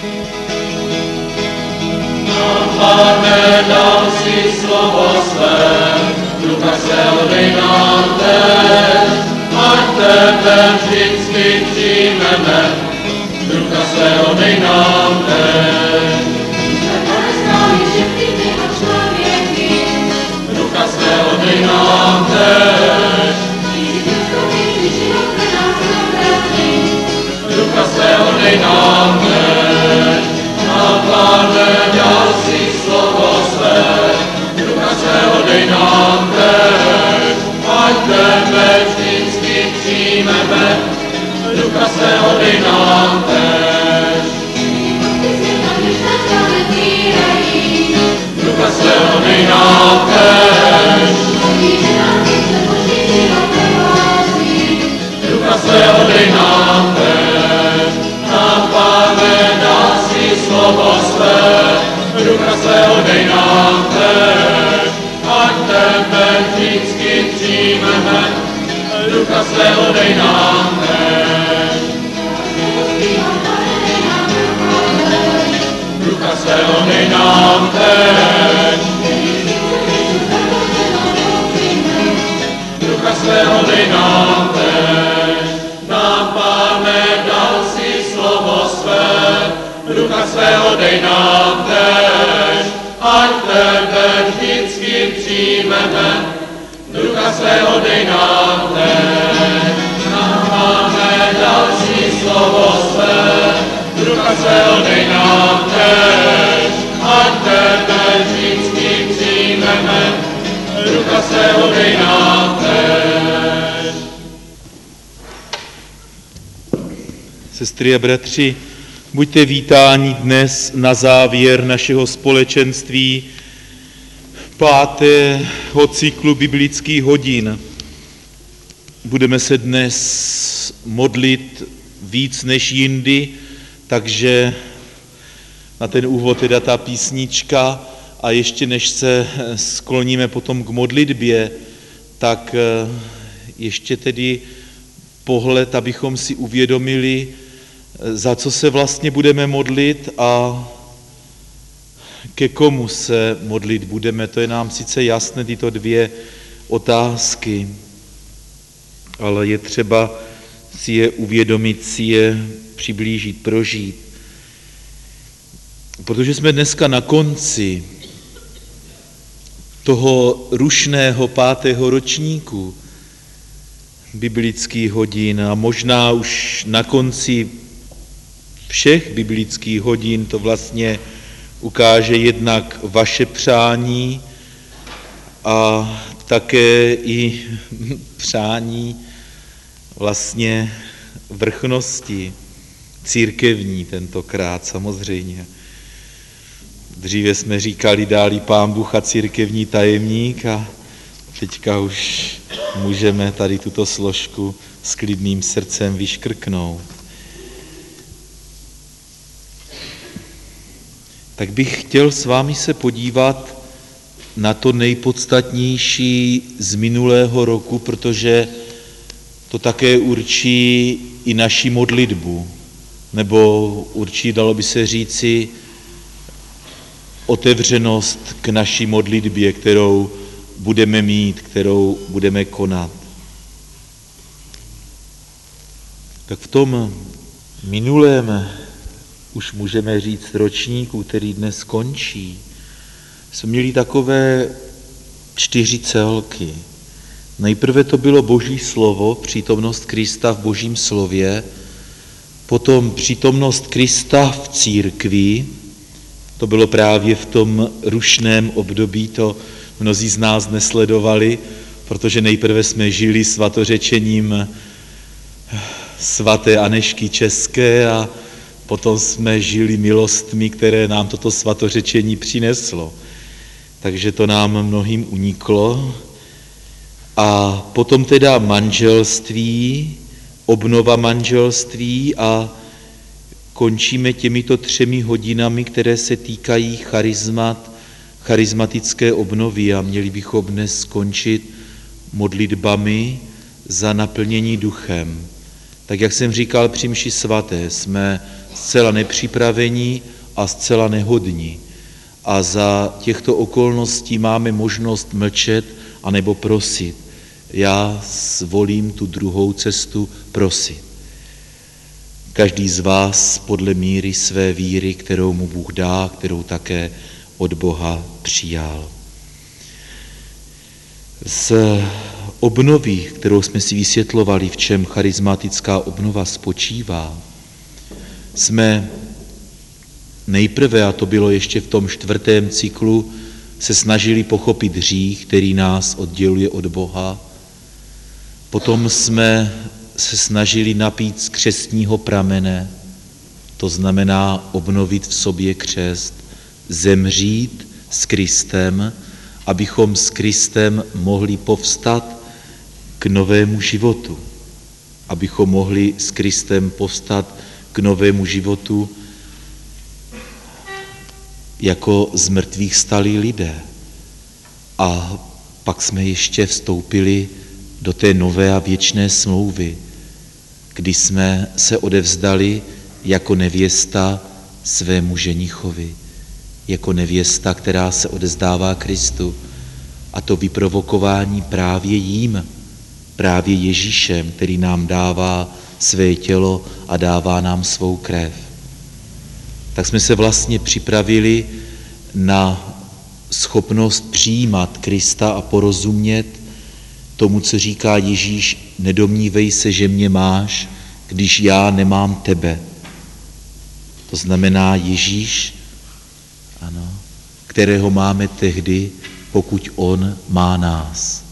Pane, dal si slovo své, Ducha svého dej nám teď, ať tebe vždycky přijmeme, Ducha svého dej nám teď. Ducha svého dej nám teď. Ducha svého dej nám teď. A Pane, dal si slovo své, Ducha svého dej nám teď, ať tebe vždycky přijmeme, Ducha svého dej nám teď. Ducha svého dej nám teď. Ducha svého dej nám teď. A Pane, dal si slovo své, Ducha svého dej nám teď, ať tebe vždycky přijmeme, Ducha svého dej nám teď. Ducha svého dej nám teď. Ducha svého dej nám teď. Nám, Pane, dal si slovo své, Ducha svého dej nám teď, ať tebe vždycky přijmeme, Ducha svého dej nám teď. Nám, Pane, dal si slovo své, Ducha svého dej nám teď, ať tebe vždycky přijmeme, Ducha svého dej nám teď. Sestry a bratři, buďte vítáni dnes na závěr našeho společenství 5. cyklu biblických hodin. Budeme se dnes modlit víc než jindy, takže na ten úvod teda ta písnička a ještě než se skloníme potom k modlitbě, tak ještě tedy pohled, abychom si uvědomili, za co se vlastně budeme modlit a ke komu se modlit budeme. To je nám sice jasné, tyto dvě otázky, ale je třeba si je uvědomit, si je přiblížit, prožít. Protože jsme dneska na konci toho rušného 5. ročníku biblických hodin a možná už na konci všech biblických hodin to vlastně ukáže jednak vaše přání a také i přání vlastně vrchnosti církevní tentokrát samozřejmě. Dříve jsme říkali, dá-li Pán Bůh a církevní tajemník a teďka už můžeme tady tuto složku s klidným srdcem vyškrknout. Tak bych chtěl s vámi se podívat na to nejpodstatnější z minulého roku, protože to také určí i naši modlitbu, nebo určí, dalo by se říci, otevřenost k naší modlitbě, kterou budeme mít, kterou budeme konat. Tak v tom minulém, už můžeme říct, ročníku, který dnes končí, jsme měli takové 4 celky. Nejprve to bylo Boží slovo, přítomnost Krista v Božím slově, potom přítomnost Krista v církvi, to bylo právě v tom rušném období, to mnozí z nás nesledovali, protože nejprve jsme žili svatořečením svaté Anežky České a potom jsme žili milostmi, které nám toto svatořečení přineslo. Takže to nám mnohým uniklo. A potom teda manželství, obnova manželství a končíme těmito 3 hodinami, které se týkají charismatické obnovy a měli bychom dnes skončit modlitbami za naplnění duchem. Tak jak jsem říkal při mši svaté, jsme zcela nepřipravení a zcela nehodní. A za těchto okolností máme možnost mlčet anebo prosit. Já zvolím tu druhou cestu, prosit. Každý z vás podle míry své víry, kterou mu Bůh dá, kterou také od Boha přijal. Z obnovy, kterou jsme si vysvětlovali, v čem charismatická obnova spočívá, jsme nejprve, a to bylo ještě v tom 4. cyklu, se snažili pochopit hřích, který nás odděluje od Boha. Potom jsme se snažili napít z křestního pramene, to znamená obnovit v sobě křest, zemřít s Kristem, abychom s Kristem mohli povstat k novému životu. Abychom mohli s Kristem povstat k novému životu jako z mrtvých stalí lidé. A pak jsme ještě vstoupili do té nové a věčné smlouvy, kdy jsme se odevzdali jako nevěsta svému ženichovi, jako nevěsta, která se odevzdává Kristu, a to vyprovokování právě jím, právě Ježíšem, který nám dává své tělo a dává nám svou krev. Tak jsme se vlastně připravili na schopnost přijímat Krista a porozumět tomu, co říká Ježíš: nedomnívej se, že mě máš, když já nemám tebe. To znamená Ježíš, ano, kterého máme tehdy, pokud on má nás.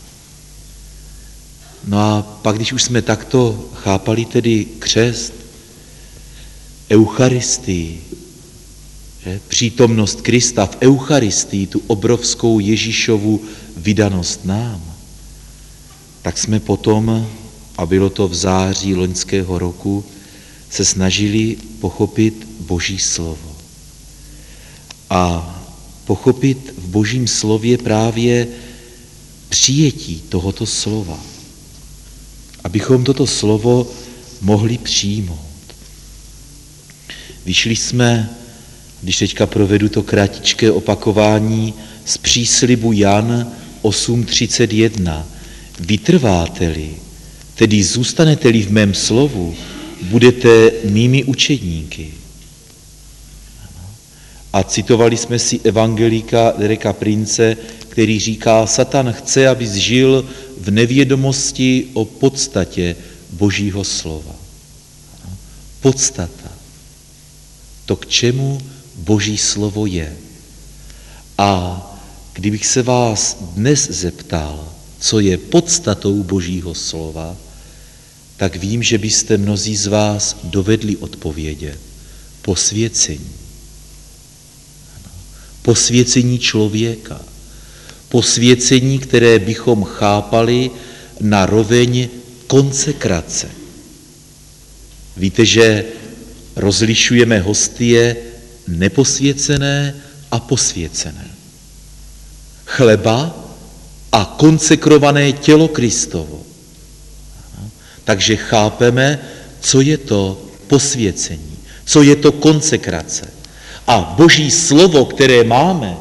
No a pak, když už jsme takto chápali tedy křest, Eucharistii, přítomnost Krista v Eucharistii, tu obrovskou Ježíšovu vydanost nám, tak jsme potom, a bylo to v září loňského roku, se snažili pochopit Boží slovo. A pochopit v Božím slově právě přijetí tohoto slova. Abychom toto slovo mohli přijmout. Vyšli jsme, když teďka provedu to kratičké opakování, z příslibu Jan 8:31. Vytrváte-li, tedy zůstanete-li v mém slovu, budete mými učedníky. A citovali jsme si evangelika Dereka Prince, který říká: Satan chce, abys žil v nevědomosti o podstatě Božího slova. Podstata. To, k čemu Boží slovo je. A kdybych se vás dnes zeptal, co je podstatou Božího slova, tak vím, že byste mnozí z vás dovedli odpovědět: posvěcení. Posvěcení člověka. Posvěcení, které bychom chápali na roveň konsekrace. Víte, že rozlišujeme hostie neposvěcené a posvěcené. Chleba a konsekrované tělo Kristovo. Takže chápeme, co je to posvěcení, co je to konsekrace. A Boží slovo, které máme,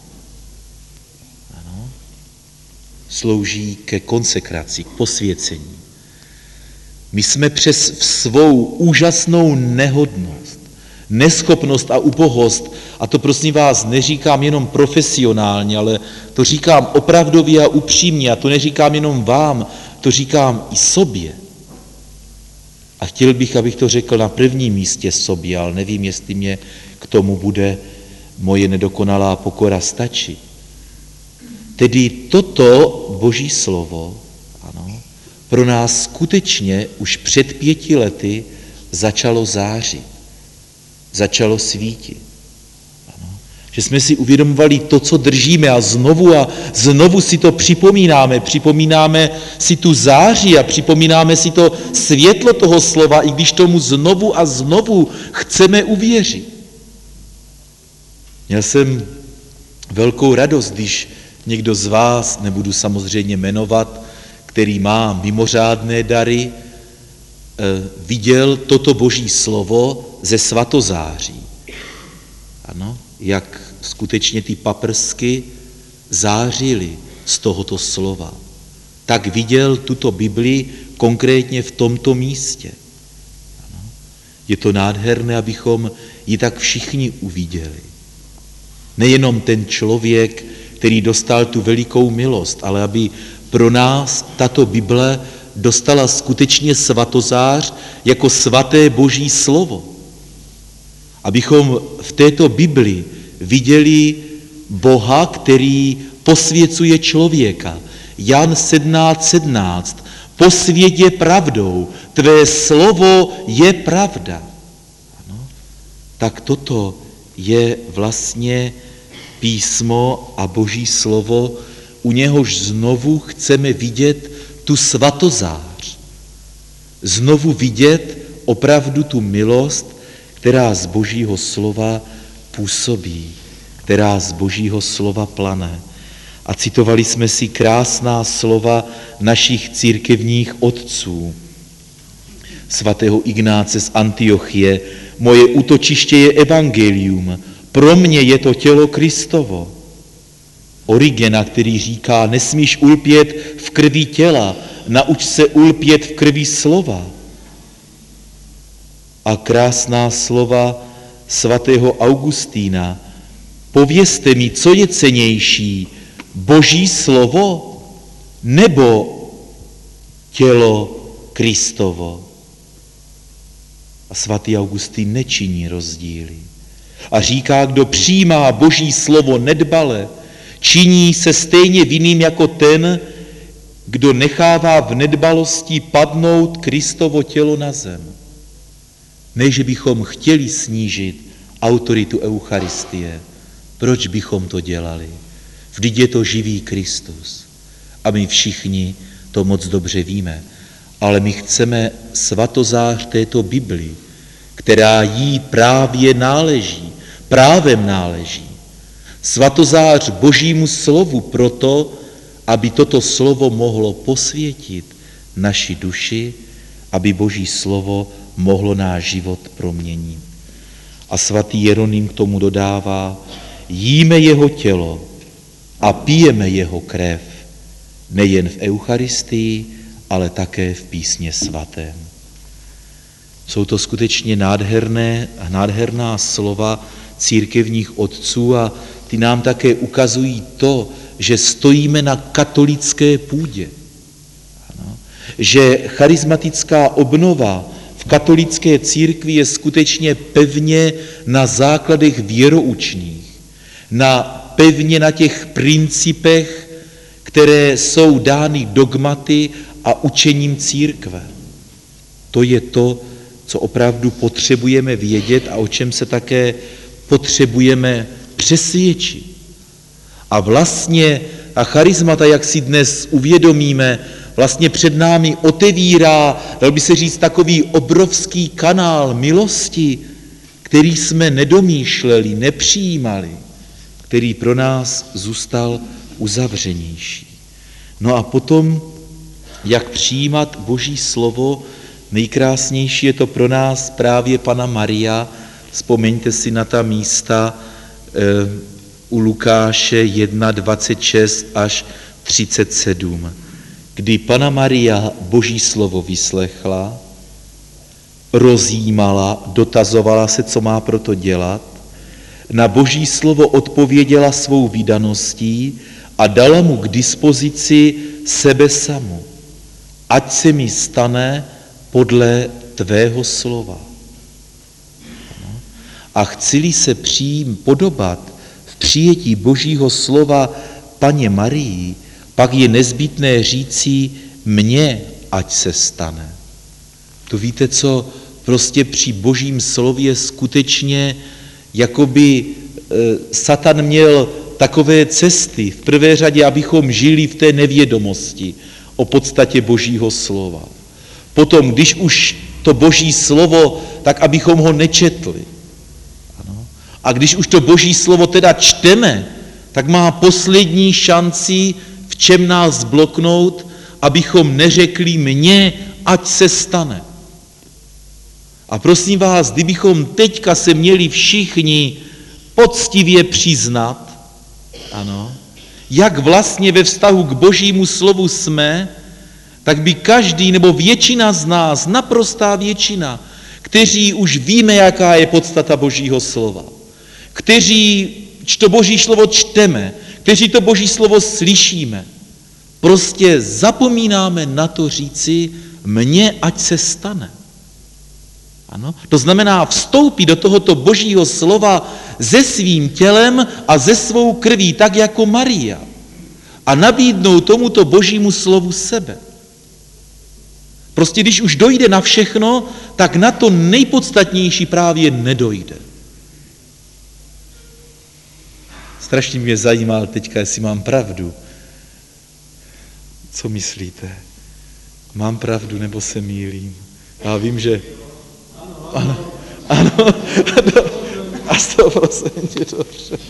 slouží ke konsekraci, k posvěcení. My jsme přes svou úžasnou nehodnost, neschopnost a ubohost, a to prosím vás neříkám jenom profesionálně, ale to říkám opravdově a upřímně, a to neříkám jenom vám, to říkám i sobě. A chtěl bych, abych to řekl na prvním místě sobě, ale nevím, jestli mě k tomu bude moje nedokonalá pokora stačit. Tedy toto Boží slovo, ano, pro nás skutečně už před 5 lety začalo zářit, začalo svítit. Ano. Že jsme si uvědomovali to, co držíme, a znovu si to připomínáme si tu záři a připomínáme si to světlo toho slova, i když tomu znovu a znovu chceme uvěřit. Měl jsem velkou radost, když někdo z vás, nebudu samozřejmě jmenovat, který má mimořádné dary, viděl toto Boží slovo ze svatozáří. Ano, jak skutečně ty paprsky zářily z tohoto slova. Tak viděl tuto Bibli konkrétně v tomto místě. Ano, je to nádherné, abychom ji tak všichni uviděli. Nejenom ten člověk, který dostal tu velikou milost, ale aby pro nás tato Bible dostala skutečně svatozář jako svaté Boží slovo. Abychom v této Bibli viděli Boha, který posvěcuje člověka. Jan 17:17. Posvěť je pravdou, tvé slovo je pravda. Ano? Tak toto je vlastně písmo a Boží slovo, u něhož znovu chceme vidět tu svatozář. Znovu vidět opravdu tu milost, která z Božího slova působí, která z Božího slova plane. A citovali jsme si krásná slova našich církevních otců. Svatého Ignáce z Antiochie: moje útočiště je evangelium, pro mě je to tělo Kristovo. Origena, který říká: nesmíš ulpět v krvi těla, nauč se ulpět v krvi slova. A krásná slova svatého Augustína: povězte mi, co je cennější, Boží slovo nebo tělo Kristovo. A svatý Augustín nečiní rozdíly. A říká, kdo přijímá Boží slovo nedbale, činí se stejně vinným jako ten, kdo nechává v nedbalosti padnout Kristovo tělo na zem. Ne, že bychom chtěli snížit autoritu Eucharistie. Proč bychom to dělali? Vždyť je to živý Kristus. A my všichni to moc dobře víme. Ale my chceme svatozář této Bibli, která jí právě náleží, právem náleží. Svatozář Božímu slovu proto, aby toto slovo mohlo posvětit naši duši, aby Boží slovo mohlo náš život proměnit. A svatý Jeroným k tomu dodává: jíme jeho tělo a pijeme jeho krev, nejen v Eucharistii, ale také v písmě svatém. Jsou to skutečně nádherná slova církevních otců a ty nám také ukazují to, že stojíme na katolické půdě. Ano. Že charismatická obnova v katolické církvi je skutečně pevně na základech věroučných, pevně na těch principech, které jsou dány dogmaty a učením církve. To je to, co opravdu potřebujeme vědět a o čem se také potřebujeme přesvědčit. A vlastně a charismata, jak si dnes uvědomíme, vlastně před námi otevírá, dal by se říct, takový obrovský kanál milosti, který jsme nedomýšleli, nepřijímali, který pro nás zůstal uzavřenější. No a potom, jak přijímat Boží slovo, nejkrásnější je to pro nás právě Panna Maria. Vzpomeňte si na ta místa u Lukáše 1, 26 až 37, kdy Panna Maria Boží slovo vyslechla, rozjímala, dotazovala se, co má proto dělat, na Boží slovo odpověděla svou vydaností a dala mu k dispozici sebe samu. Ať se mi stane podle tvého slova. A chci-li se podobat v přijetí Božího slova Panně Marii, pak je nezbytné říci mně, ať se stane. To víte, co prostě při Božím slově skutečně jakoby Satan měl takové cesty, v prvé řadě, abychom žili v té nevědomosti o podstatě Božího slova. Potom, když už to Boží slovo, tak abychom ho nečetli. Ano. A když už to Boží slovo teda čteme, tak má poslední šanci, v čem nás zbloknout, abychom neřekli mně, ať se stane. A prosím vás, kdybychom teďka se měli všichni poctivě přiznat, ano, jak vlastně ve vztahu k Božímu slovu jsme, tak by každý nebo většina z nás, naprostá většina, kteří už víme, jaká je podstata Božího slova, kteří to Boží slovo čteme, kteří to Boží slovo slyšíme, prostě zapomínáme na to říci, mně ať se stane. Ano? To znamená vstoupit do tohoto Božího slova se svým tělem a se svou krví, tak jako Maria. A nabídnout tomuto Božímu slovu sebe. Prostě když už dojde na všechno, tak na to nejpodstatnější právě nedojde. Strašně mě zajímal teďka, jestli mám pravdu. Co myslíte? Mám pravdu nebo se mýlím? Já vím, že... Ano. A 100% dobře.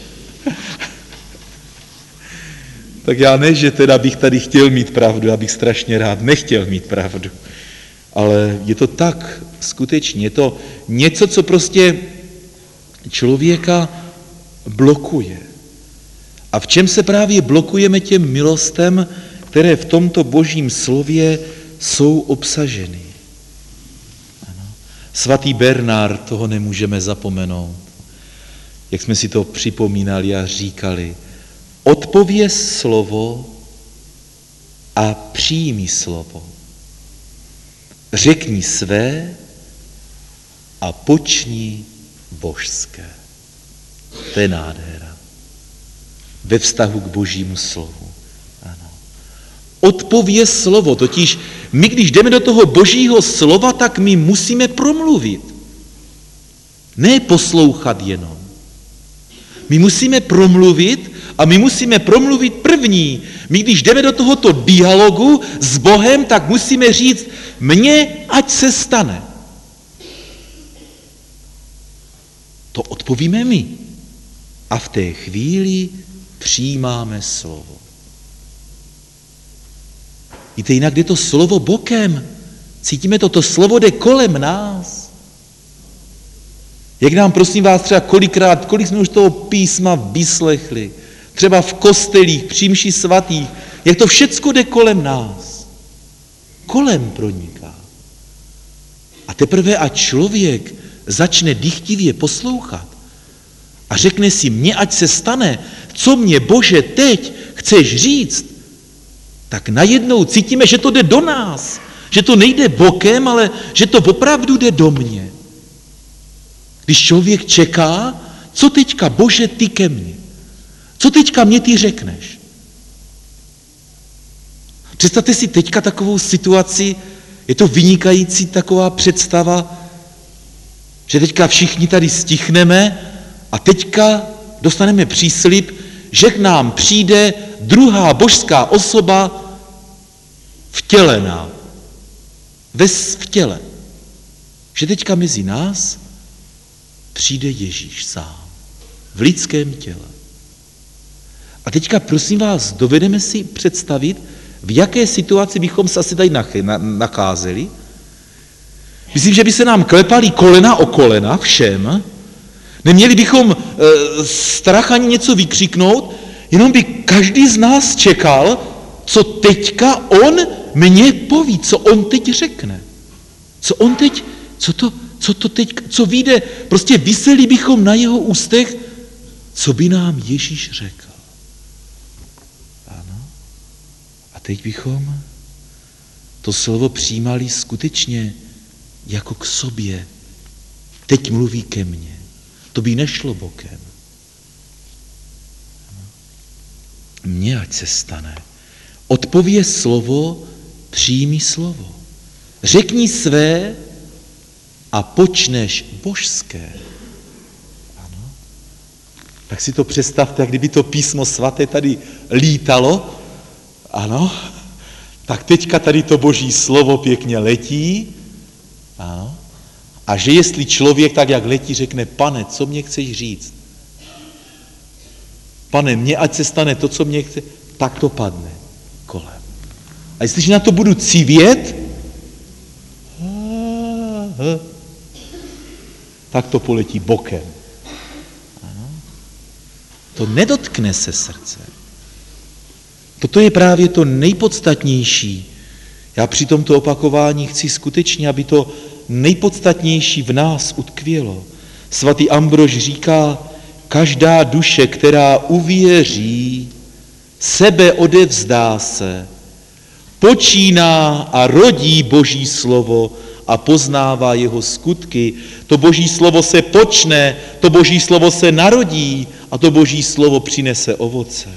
Tak já ne, že teda bych tady chtěl mít pravdu, já bych strašně rád nechtěl mít pravdu. Ale je to tak, skutečně, je to něco, co prostě člověka blokuje. A v čem se právě blokujeme těm milostem, které v tomto Božím slově jsou obsaženy. Ano. Svatý Bernard, toho nemůžeme zapomenout. Jak jsme si to připomínali a říkali, odpověz slovo a přijmi slovo. Řekni své a počni božské. To je nádhera. Ve vztahu k Božímu slovu. Ano. Odpověz slovo, totiž my, když jdeme do toho Božího slova, tak my musíme promluvit. Ne poslouchat jenom. My musíme promluvit a my musíme promluvit první. My, když jdeme do tohoto dialogu s Bohem, tak musíme říct, mně ať se stane. To odpovíme my. A v té chvíli přijímáme slovo. Víte, jinak jde to slovo bokem. Cítíme to slovo jde kolem nás. Jak nám, prosím vás, třeba kolik jsme už toho písma vyslechli, třeba v kostelích, při mši svatých, jak to všecko jde kolem nás. Kolem proniká. A teprve a člověk začne dychtivě poslouchat a řekne si, mně ať se stane, co mě, Bože, teď chceš říct, tak najednou cítíme, že to jde do nás, že to nejde bokem, ale že to opravdu jde do mě. Když člověk čeká, co teďka, Bože, ty ke mně? Co teďka mě ty řekneš? Představte si teďka takovou situaci, je to vynikající taková představa, že teďka všichni tady stichneme a teďka dostaneme příslib, že k nám přijde druhá božská osoba vtělená. V těle. Že teďka mezi nás přijde Ježíš sám. V lidském těle. A teďka, prosím vás, dovedeme si představit, v jaké situaci bychom se asi tady nacházeli. Myslím, že by se nám klepali kolena o kolena všem. Neměli bychom strach ani něco vykřiknout, jenom by každý z nás čekal, co teďka on mě poví, co on teď řekne. Co on teď, co vyjde, prostě viseli bychom na jeho ústech, co by nám Ježíš řekl. Ano. A teď bychom to slovo přijímali skutečně jako k sobě. Teď mluví ke mně. To by nešlo bokem. Mně ať se stane. Odpověz slovo, přijmi slovo. Řekni své a počneš božské. Ano. Tak si to představte, jak kdyby to písmo svaté tady lítalo. Ano. Tak teďka tady to boží slovo pěkně letí. Ano. A že jestli člověk tak, jak letí, řekne, Pane, co mě chceš říct? Pane, mně ať se stane to, co mě chce, tak to padne kolem. A jestliže na to budu civět, tak to poletí bokem. Ano. To nedotkne se srdce. Toto je právě to nejpodstatnější. Já při tomto opakování chci skutečně, aby to nejpodstatnější v nás utkvělo. Svatý Ambrož říká, každá duše, která uvěří, sebe odevzdá se, počíná a rodí Boží slovo a poznává jeho skutky. To Boží slovo se počne, to Boží slovo se narodí a to Boží slovo přinese ovoce.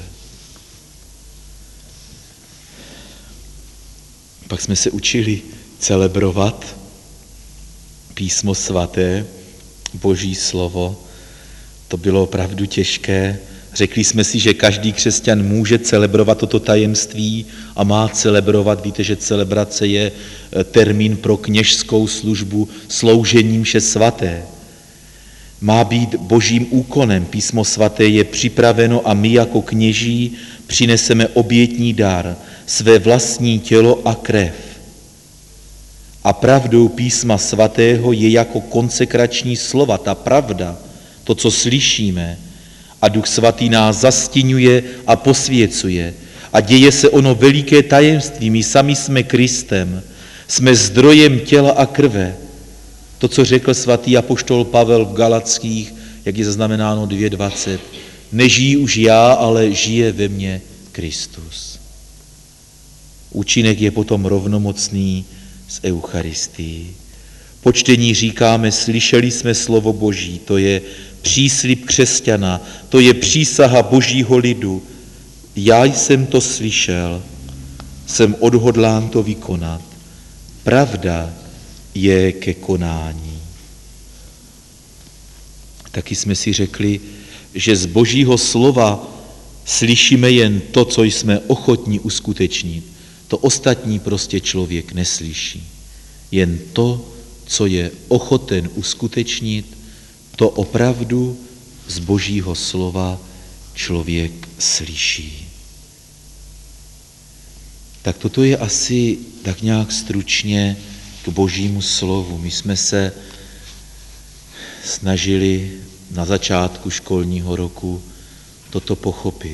Pak jsme se učili celebrovat písmo svaté, Boží slovo. To bylo opravdu těžké. Řekli jsme si, že každý křesťan může celebrovat toto tajemství a má celebrovat. Víte, že celebrace je termín pro kněžskou službu sloužení mše svaté. Má být božím úkonem. Písmo svaté je připraveno a my jako kněží přineseme obětní dar, své vlastní tělo a krev. A pravdou písma svatého je jako konsekrační slova, ta pravda, to, co slyšíme. A Duch svatý nás zastěňuje a posvěcuje. A děje se ono veliké tajemství. My sami jsme Kristem, jsme zdrojem těla a krve. To, co řekl svatý apoštol Pavel v Galackých, jak je zaznamenáno 2:20. Nežijí už já, ale žije ve mně Kristus. Účinek je potom rovnomocný s Eucharistií. Po čtení říkáme, slyšeli jsme slovo Boží, to je příslib křesťana, to je přísaha Božího lidu. Já jsem to slyšel, jsem odhodlán to vykonat. Pravda je ke konání. Taky jsme si řekli, že z Božího slova slyšíme jen to, co jsme ochotní uskutečnit. To ostatní prostě člověk neslyší. Jen to, co je ochoten uskutečnit, to opravdu z Božího slova člověk slyší. Tak toto je asi tak nějak stručně k Božímu slovu. My jsme se snažili na začátku školního roku toto pochopit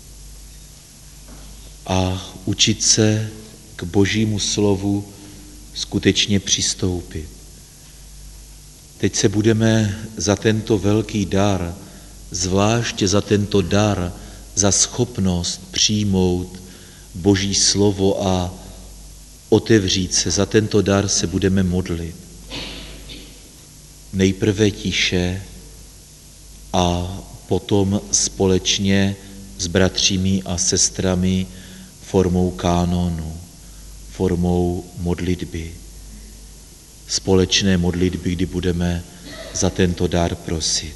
a učit se k Božímu slovu skutečně přistoupit. Teď se budeme za tento velký dar, zvláště za tento dar, za schopnost přijmout Boží slovo a otevřít se, za tento dar se budeme modlit. Nejprve tiše a potom společně s bratřími a sestrami formou kánonu, formou modlitby. Společné modlitby, kdy budeme za tento dar prosit.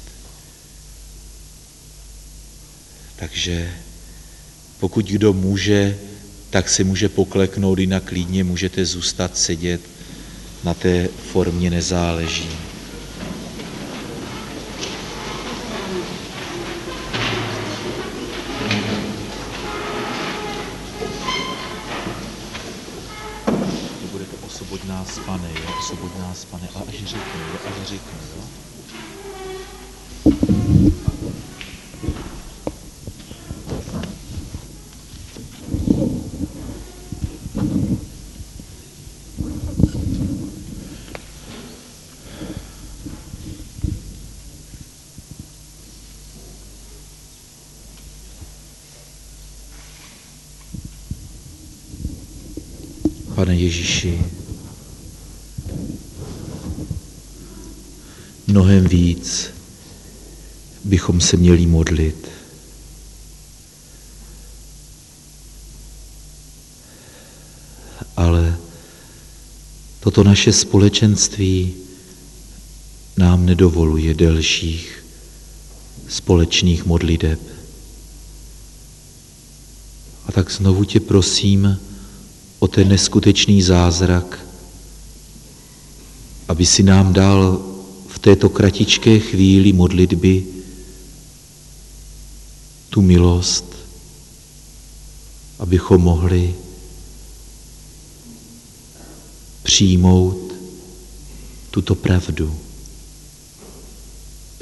Takže pokud kdo může, tak se může pokleknout, jinak klidně můžete zůstat sedět, na té formě nezáleží. Bude to osoboď nás, Pane, jo? Osoboď nás, Pane, a až řeknu, jo? Pane Ježíši, mnohem víc bychom se měli modlit. Ale toto naše společenství nám nedovoluje delších společných modliteb. A tak znovu tě prosím o ten neskutečný zázrak, aby si nám dal v této kratičké chvíli modlitby tu milost, abychom mohli přijmout tuto pravdu.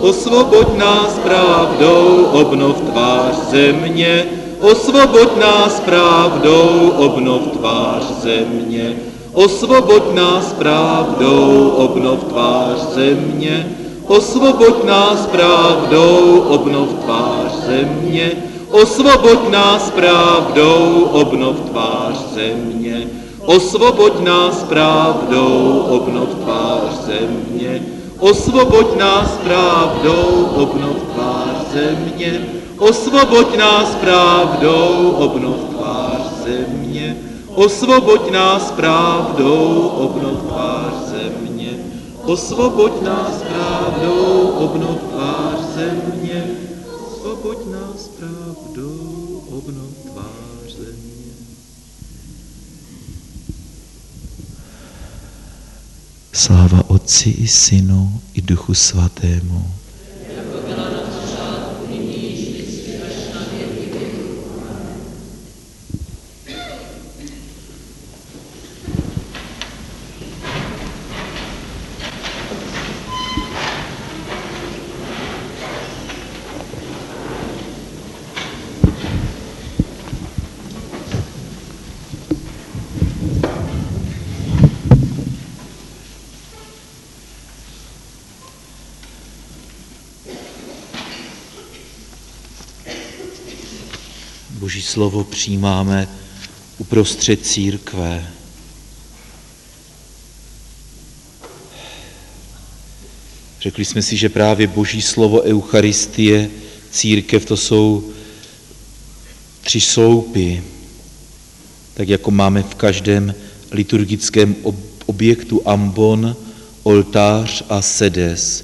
Osvoboď nás pravdou, obnov tvář země. Osvoboď nás pravdou, obnov tvář země. Osvoboď nás pravdou, obnov tvář země. Osvoboď nás pravdou, obnov tvář země. Osvoboď nás pravdou, obnov tvář země. Osvoboď nás pravdou, obnov tvář země. Osvoboď nás pravdou, obnov tvář země. Osvoboď nás pravdou, obnov tvář země. Osvoboď nás pravdou, obnov tvář země. Osvoboď nás pravdou, obnov tvář země. Osvoboď nás pravdou, obnov tvář země. Sláva Otci i Synu i Duchu Svatému. Boží slovo přijímáme uprostřed církve. Řekli jsme si, že právě Boží slovo, Eucharistie, církev, to jsou 3 sloupy, tak jako máme v každém liturgickém objektu ambon, oltář a sedes.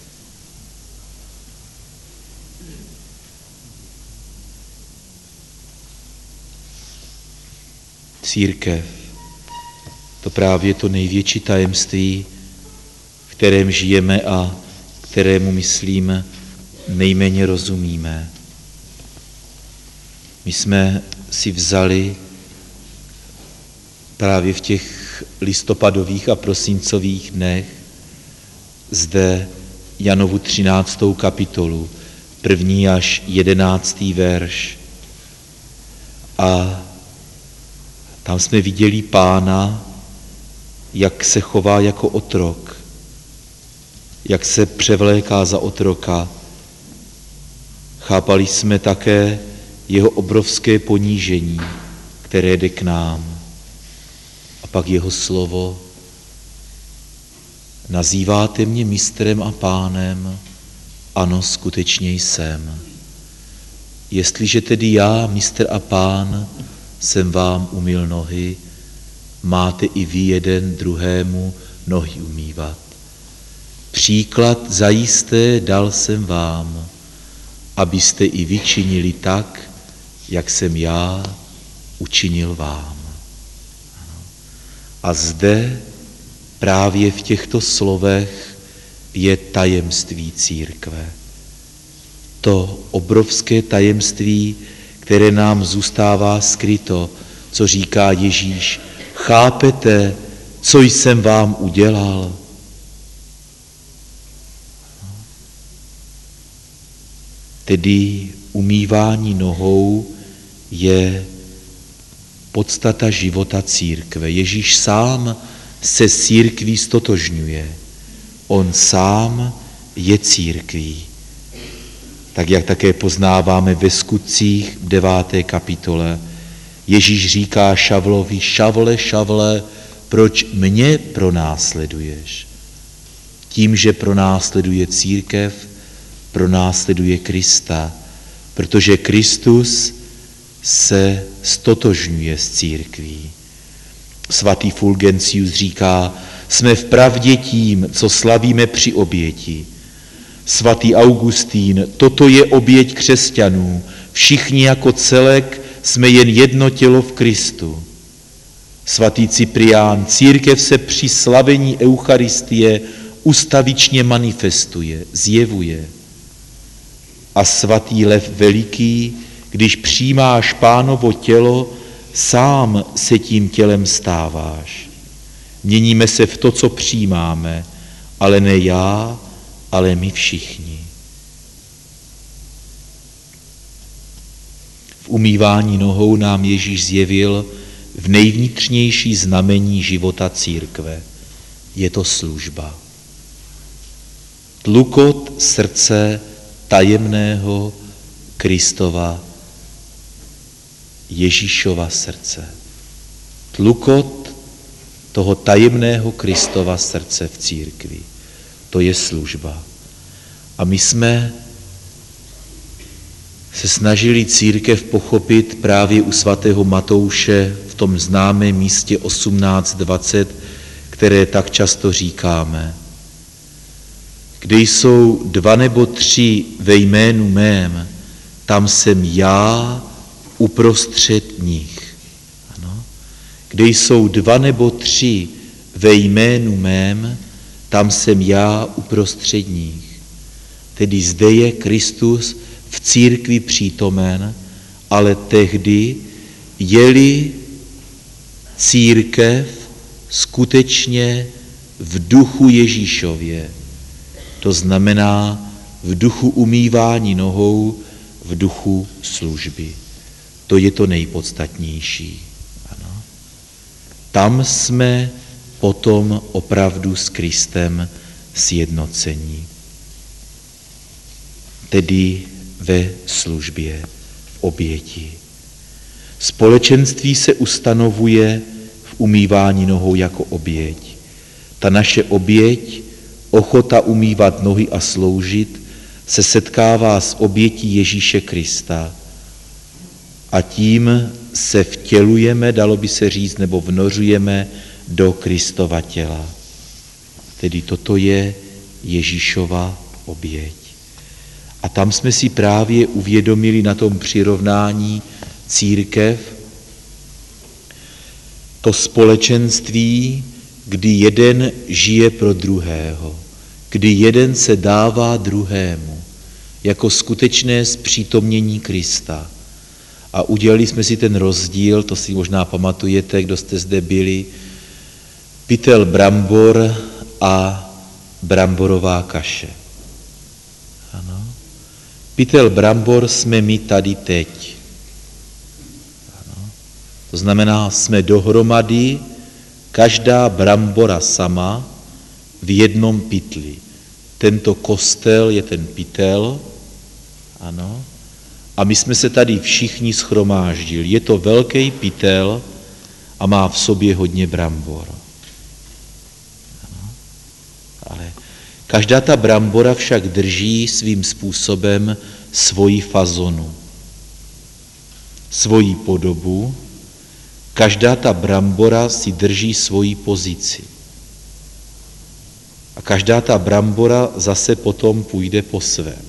Církev, to právě to největší tajemství, v kterém žijeme a kterému, myslím, nejméně rozumíme. My jsme si vzali právě v těch listopadových a prosincových dnech zde Janovu 13. kapitolu, 1. až 11. verš. A tam jsme viděli Pána, jak se chová jako otrok, jak se převléká za otroka. Chápali jsme také jeho obrovské ponížení, které jde k nám. A pak jeho slovo: nazýváte mě mistrem a pánem, ano, skutečně jsem. Jestliže tedy já, mistr a pán, jsem vám umyl nohy, máte i vy jeden druhému nohy umývat. Příklad zajisté dal jsem vám, abyste i vy činili tak, jak jsem já učinil vám. A zde právě v těchto slovech je tajemství církve. To obrovské tajemství, které nám zůstává skryto, co říká Ježíš: chápete, co jsem vám udělal? Tedy umývání nohou je podstata života církve. Ježíš sám se s církví stotožňuje. On sám je církví. Tak jak také poznáváme ve Skutcích v 9. kapitole. Ježíš říká Šavlovi: Šavle, Šavle, proč mě pronásleduješ? Tím, že pronásleduje církev, pronásleduje Krista, protože Kristus se stotožňuje s církví. Svatý Fulgencius říká: jsme v pravdě tím, co slavíme při oběti. Svatý Augustín: toto je oběť křesťanů, všichni jako celek jsme jen jedno tělo v Kristu. Svatý Cyprián: církev se při slavení Eucharistie ustavičně manifestuje, zjevuje. A svatý Lev Veliký: když přijímáš Pánovo tělo, sám se tím tělem stáváš. Měníme se v to, co přijímáme, ale ne já, ale my všichni. V umývání nohou nám Ježíš zjevil v nejvnitřnější znamení života církve. Je to služba. Tlukot srdce tajemného Kristova, Ježíšova srdce. Tlukot toho tajemného Kristova srdce v církvi. To je služba. A my jsme se snažili církev pochopit právě u svatého Matouše v tom známém místě 18:20, které tak často říkáme. Kde jsou 2 nebo 3 ve jménu mém, tam jsem já uprostřed nich. Ano. Kde jsou 2 nebo 3 ve jménu mém, tam jsem já uprostřed nich. Tedy zde je Kristus v církvi přítomen, ale tehdy, je-li církev skutečně v duchu Ježíšově, to znamená v duchu umývání nohou, v duchu služby. To je to nejpodstatnější. Ano. Tam jsme potom opravdu s Kristem sjednocení. Tedy ve službě, v oběti. Společenství se ustanovuje v umývání nohou jako oběť. Ta naše oběť, ochota umývat nohy a sloužit, se setkává s obětí Ježíše Krista. A tím se vtělujeme, dalo by se říct, nebo vnořujeme do Kristova těla. Tedy toto je Ježíšova oběť. A tam jsme si právě uvědomili na tom přirovnání církev, to společenství, kdy jeden žije pro druhého, kdy jeden se dává druhému, jako skutečné zpřítomnění Krista. A udělali jsme si ten rozdíl, to si možná pamatujete, kdo jste zde byli, pytel brambor a bramborová kaše. Ano. Pytel brambor jsme my tady teď. Ano. To znamená, jsme dohromady, každá brambora sama v jednom pytli. Tento kostel je ten pytel, ano, a my jsme se tady všichni shromáždili. Je to velký pytel a má v sobě hodně brambor. Ano. Ale každá ta brambora však drží svým způsobem svoji fazonu, svoji podobu. Každá ta brambora si drží svoji pozici. A každá ta brambora zase potom půjde po svém.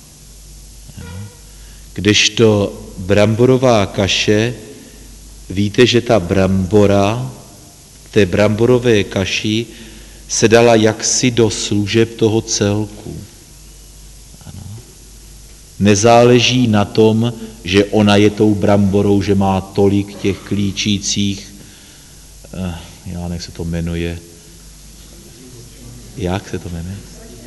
Kdežto bramborová kaše, víte, že ta brambora, té bramborové kaši se dala jaksi do služeb toho celku. Ano. Nezáleží na tom, že ona je tou bramborou, že má tolik těch klíčících, jak se to jmenuje, jak se to jmenuje?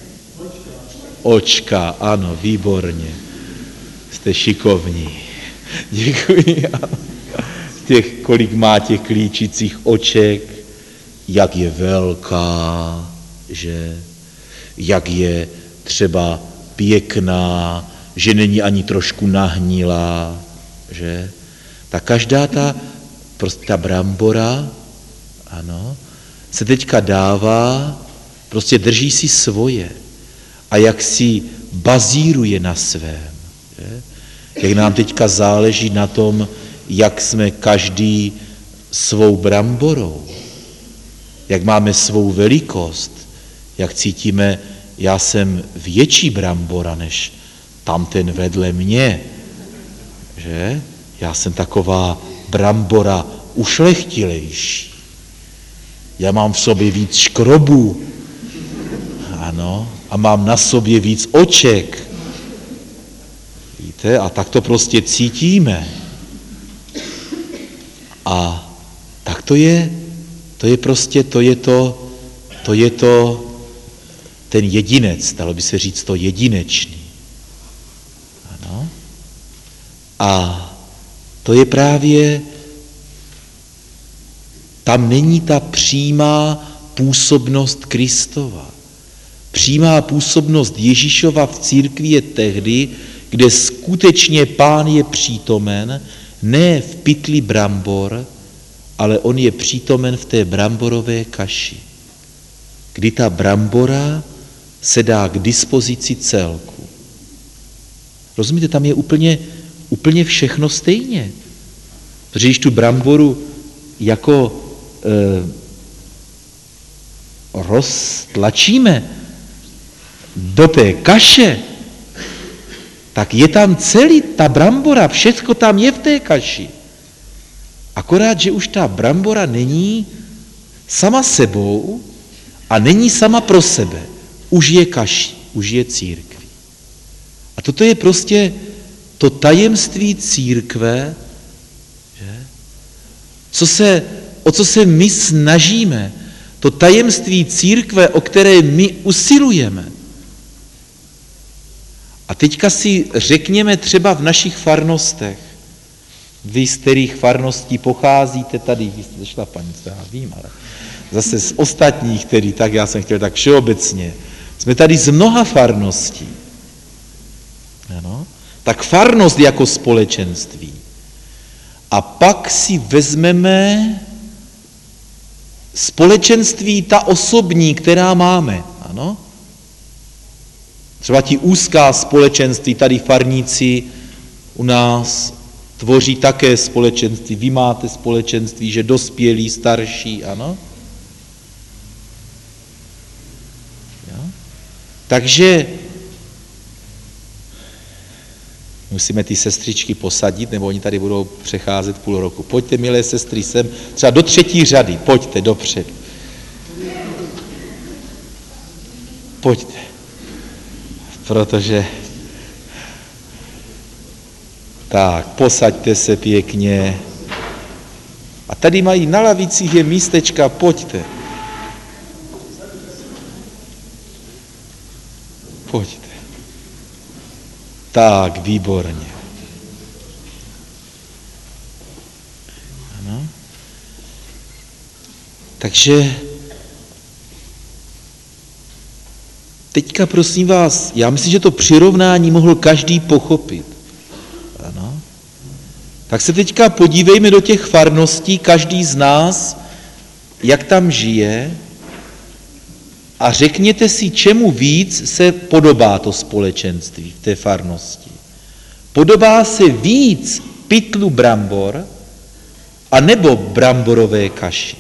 Očka, ano, výborně. Jste šikovní. Děkuji. Kolik má těch klíčících oček, jak je velká, že? Jak je třeba pěkná, že není ani trošku nahnilá, že? Tak každá ta brambora, ano, se teďka dává, prostě drží si svoje a jak si bazíruje na svém. Že? Jak nám teďka záleží na tom, jak jsme každý svou bramborou, jak máme svou velikost, jak cítíme, já jsem větší brambora než tamten vedle mě, že? Já jsem taková brambora ušlechtilejší. Já mám v sobě víc škrobů, ano, a mám na sobě víc oček. Víte, a tak to prostě cítíme. A tak to je ten jedinec, dalo by se říct to jedinečný. Ano. A to je právě, tam není ta přímá působnost Kristova. Přímá působnost Ježíšova v církvi je tehdy, kde skutečně Pán je přítomen, ne v pytli brambor, ale on je přítomen v té bramborové kaši, kdy ta brambora se dá k dispozici celku. Rozumíte, tam je úplně všechno stejně. Protože když tu bramboru jako roztlačíme do té kaše, tak je tam celý ta brambora, všechno tam je v té kaši. Akorát, že už ta brambora není sama sebou a není sama pro sebe. Už je kaší, už je církví. A toto je prostě to tajemství církve, že? O co se my snažíme, to tajemství církve, o které my usilujeme. A teďka si řekněme třeba v našich farnostech, vy z kterých farností pocházíte tady, vy jste šla paní, co já vím, ale zase z ostatních, který tak já jsem chtěl tak všeobecně, jsme tady z mnoha farností. Ano? Tak farnost jako společenství. A pak si vezmeme společenství ta osobní, která máme. Ano? Třeba ti úzká společenství, tady farníci u nás tvoří také společenství. Vy máte společenství, že dospělí, starší, ano? Jo? Takže musíme ty sestřičky posadit, nebo oni tady budou přecházet půl roku. Pojďte, milé sestry, sem, třeba do 3. řady, pojďte dopředu. Pojďte. Protože tak, posaďte se pěkně. A tady mají na lavicích je místečka, pojďte. Pojďte. Tak, výborně. Ano. Takže teďka prosím vás, já myslím, že to přirovnání mohl každý pochopit. Ano. Tak se teďka podívejme do těch farností, každý z nás, jak tam žije, a řekněte si, čemu víc se podobá to společenství v té farnosti. Podobá se víc pytlu brambor a nebo bramborové kaši.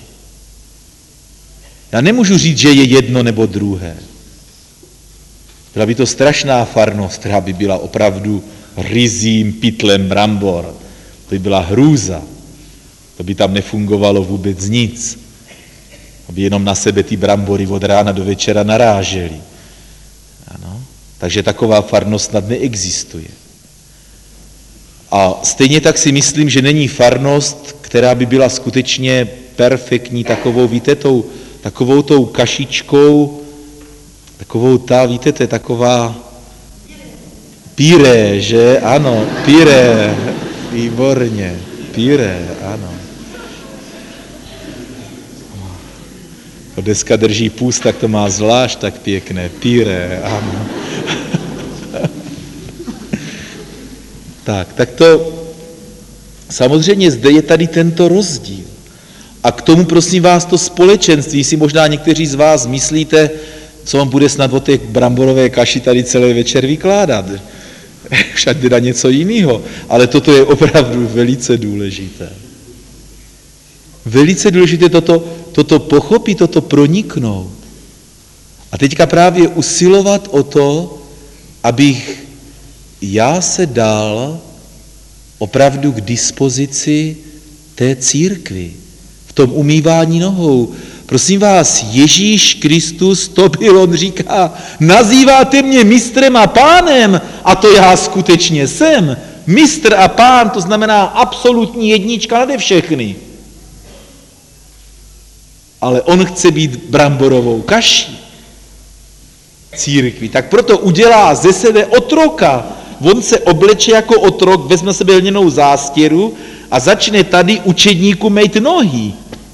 Já nemůžu říct, že je jedno nebo druhé. Byla by to strašná farnost, která by byla opravdu ryzím pytlem brambor. To by byla hrůza. To by tam nefungovalo vůbec nic. Aby jenom na sebe ty brambory od rána do večera narážely. Ano? Takže taková farnost snad neexistuje. A stejně tak si myslím, že není farnost, která by byla skutečně perfektní, takovou, víte, takovou tou kašičkou, víte, to je taková pyré, že? Ano, pyré, výborně, pyré, ano. To dneska drží půst, tak to má zvlášť tak pěkné, pyré, ano. Tak to, samozřejmě zde je tady tento rozdíl. A k tomu, prosím vás, to společenství, si možná někteří z vás myslíte, co on bude snad o té bramborové kaši tady celý večer vykládat. Však teda něco jiného. Ale toto je opravdu velice důležité. Velice důležité toto pochopit, toto proniknout. A teďka právě usilovat o to, abych já se dal opravdu k dispozici té církvi. V tom umývání nohou. Prosím vás, Ježíš Kristus, to byl, on říká, nazýváte mě mistrem a pánem, a to já skutečně jsem. Mistr a pán, to znamená absolutní jednička nade všechny. Ale on chce být bramborovou kaší církvi, tak proto udělá ze sebe otroka. On se obleče jako otrok, vezme sebe lněnou zástěru a začne tady učedníku mejt nohy.